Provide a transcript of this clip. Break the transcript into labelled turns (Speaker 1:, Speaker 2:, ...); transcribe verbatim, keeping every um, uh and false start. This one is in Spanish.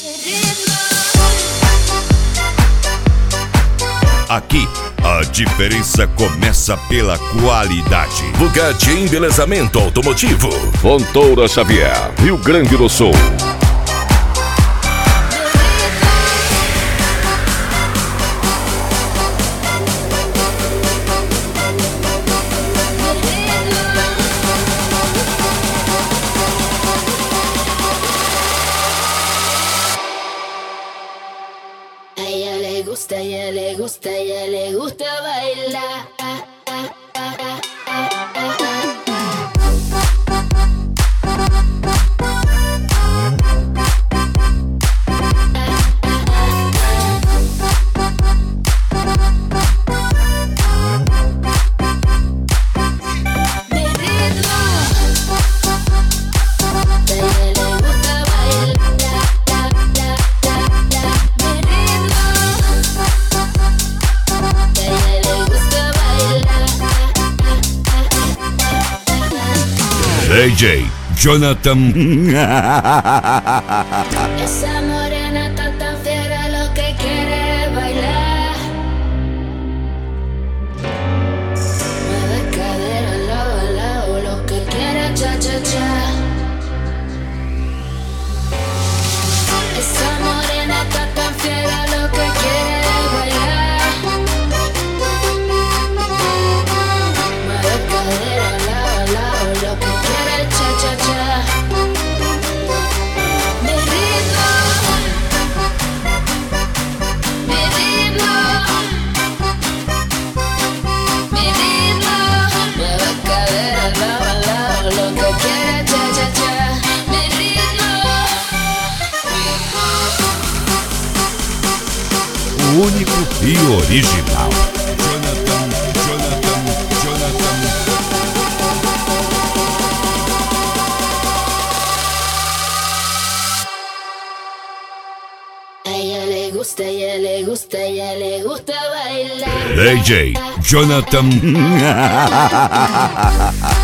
Speaker 1: Aqui, a diferença começa pela qualidade.
Speaker 2: Bugatti Embelezamento Automotivo, Fontoura Xavier, Rio Grande do Sul.
Speaker 3: A ella le gusta, a ella le gusta, a ella le gusta bailar.
Speaker 1: D J Jonathan.
Speaker 3: Esa morena está tan fiera, lo que quiere es bailar. Mueve cadera lado a lado, lo que quiere cha cha cha. Esa morena está tan fiera, lo que quiere es bailar. Mueve cadera lado a lado, lo que quiere es cha cha cha. Mi ritmo, mi ritmo, mi ritmo. Mueve cadera lado a lado, lo que quiere es cha cha cha. Mi ritmo,
Speaker 1: O único e original. Jonathan, Jonathan, Jonathan.
Speaker 3: a ella le gusta, a ella le gusta, a ella le gusta bailar.
Speaker 1: D J Jonathan.